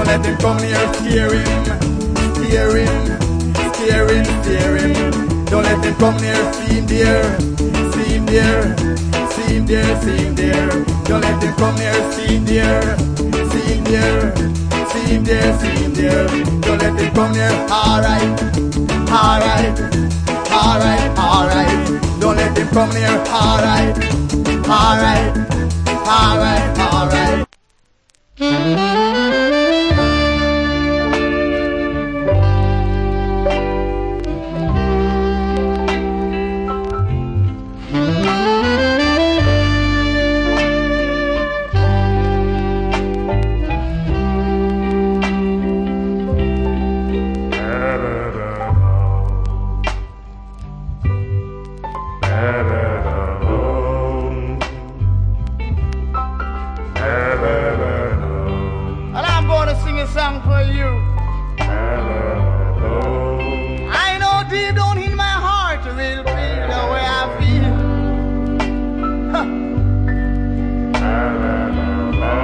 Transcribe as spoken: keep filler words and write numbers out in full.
Don't let him come near, scare him, scare him, scare him, scare him. Don't let him come near, see him there, see him there, see him there, see him there. Don't let him come near, see him there, see him there, see him there, see him there. Don't let him come near. Alright, alright, alright, alright. Don't let him come near. Alright, alright, alright, alright. And I'm going to sing a song for you.